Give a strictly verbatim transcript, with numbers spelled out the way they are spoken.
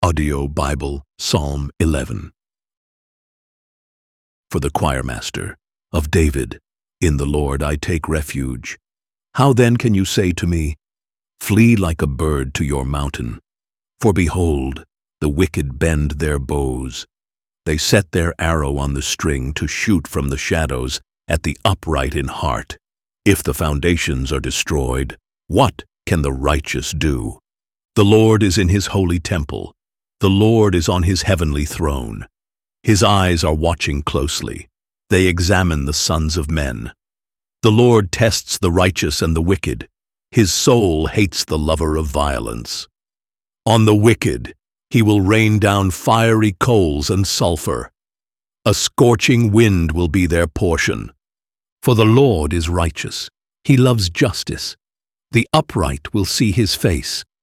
Audio Bible, Psalm eleven. For the choirmaster of David, in the Lord I take refuge. How then can you say to me, flee like a bird to your mountain? For behold, the wicked bend their bows. They set their arrow on the string to shoot from the shadows at the upright in heart. If the foundations are destroyed, what can the righteous do? The Lord is in his holy temple. The Lord is on his heavenly throne. His eyes are watching closely. They examine the sons of men. The Lord tests the righteous and the wicked. His soul hates the lover of violence. On the wicked he will rain down fiery coals and sulfur. A scorching wind will be their portion. For the Lord is righteous. He loves justice. The upright will see his face.